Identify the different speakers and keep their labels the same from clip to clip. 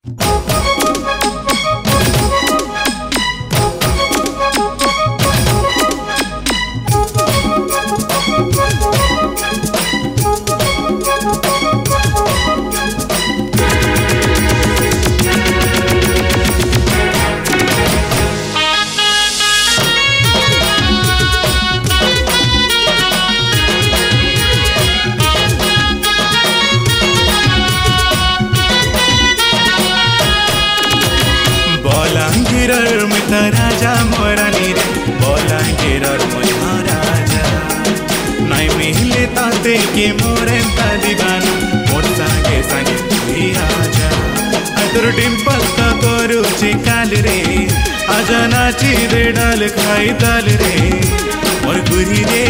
Speaker 1: बलांगीरर मिता राजा मोरानी रे बलांगीरर मोया राजा नाई मिले ताते के मोरेंता दीवाना मोर सांगे सांगे तुई आजा अदर डिंपल का करूची काल रे आजा नाची रे डाल खाई दाल रे मोर गुरी रे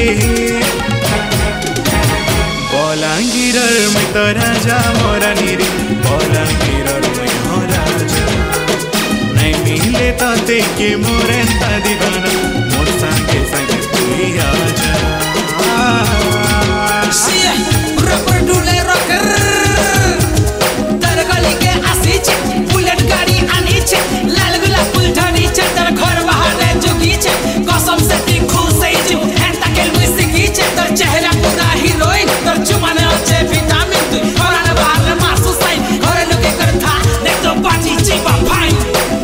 Speaker 1: बलांगीरर मिता राजा मोरानी रे बलांगीरर मोया राजा मिले ताते के मोरेंता दीवाना मोर सांगे सांगे तुई आजा
Speaker 2: रबर डुले रॉकर तर गली के आसी छे बुलेट गाड़ी आनी छे लाल गुलाब फूल ढानी छे तर घर बाहर जोगी छे कसम से ती खुश से जो हेंता के म्यूजिक छे तर चेहरा पूरा हीरोइन तर चुमाने अच्छे विटामिन तू और आने बाहर मासू साइन घरे लोगे कर था देख तो पार्टी चीपा फाइन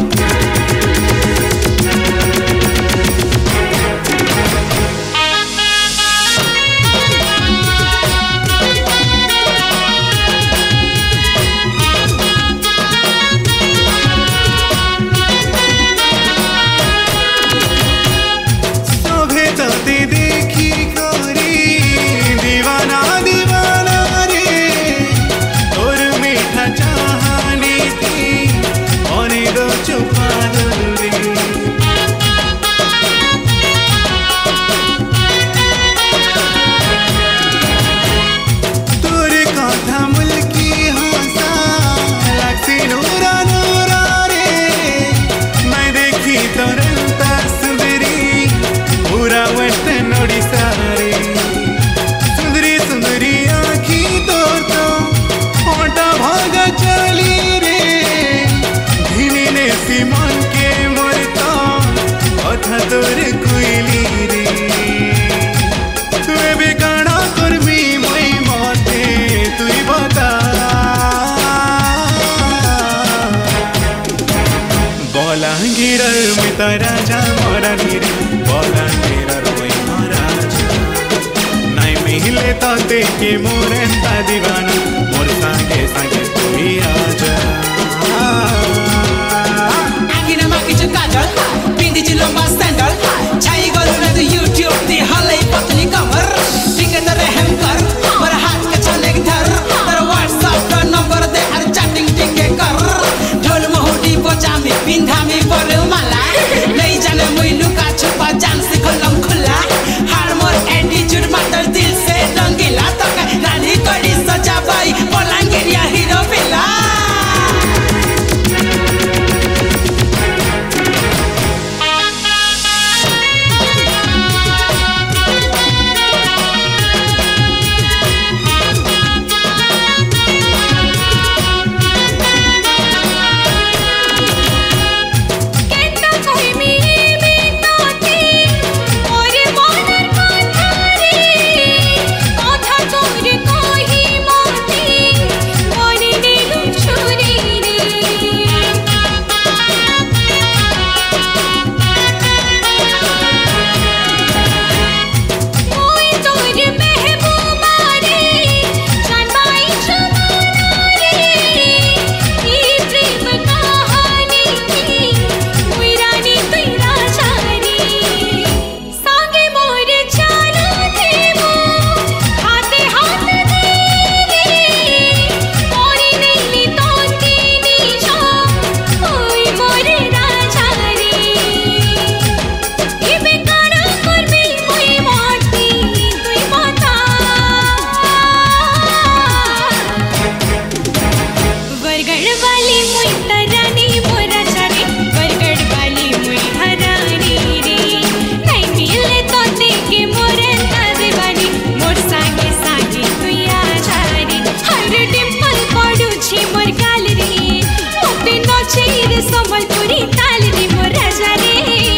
Speaker 1: तोर कुइली रे तू बे गाना करमी मई मते तुई बता बलांगीरर मिता राजा मोरानी रे बलांगीरर मोया राजा नाई मिले ताते के मोरेंता दीवाना मोर सांगे सांगे तुई आजा
Speaker 2: आगिना माकी जो काजल बिंदी जो लंबा सैंडल छाई गलू ने तो यूट्यूब दी हले पतली कमर टिके तो रहम कर मेरा हाथ के चले धर तेरा व्हाट्सएप का नंबर दे और चैटिंग टिके कर ढोल मोहडी बजा में बिंधा में पर माला नहीं जाने मुई लुका छुपा जान से कलम खुला हर मोर एटीट्यूड मात्र दिल से रंगीला तो रानी कड़ी सजा भाई बलांगीरिया हीरो पिला
Speaker 3: সম্বলপুরি তালনি মো রাজা রে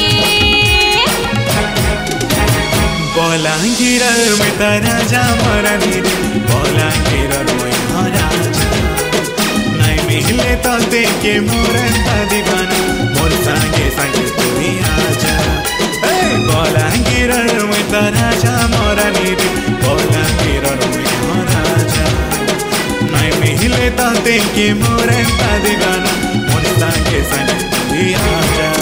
Speaker 1: বলাঙ্গীর में ता राजा मरानी रे बलांगीर में राजा नाई मिले तो देखे मोरंता दीवाना मोर संगे संगे तुई आजा बलांगीर में ता राजा मरानी रे बलांगीर में राजा नाई मिले तो देखे मोरंता दीवाना मोर संगे संगे तुई आजा